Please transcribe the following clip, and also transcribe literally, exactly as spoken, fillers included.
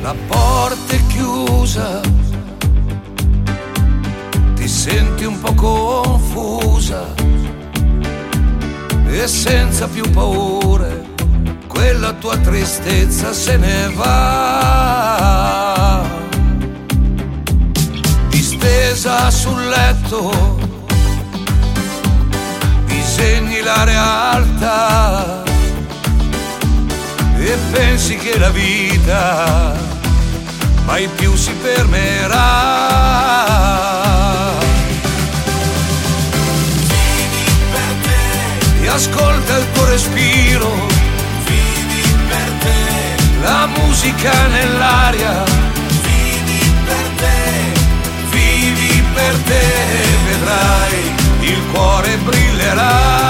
La porta è chiusa, ti senti un po' confusa e senza più paure quella tua tristezza se ne va. Distesa sul letto disegni la realtà e pensi che la vita mai più si fermerà. Vivi per te E ascolta il tuo respiro, vivi per te, la musica nell'aria, vivi per te, vivi per te, vedrai il cuore brillerà.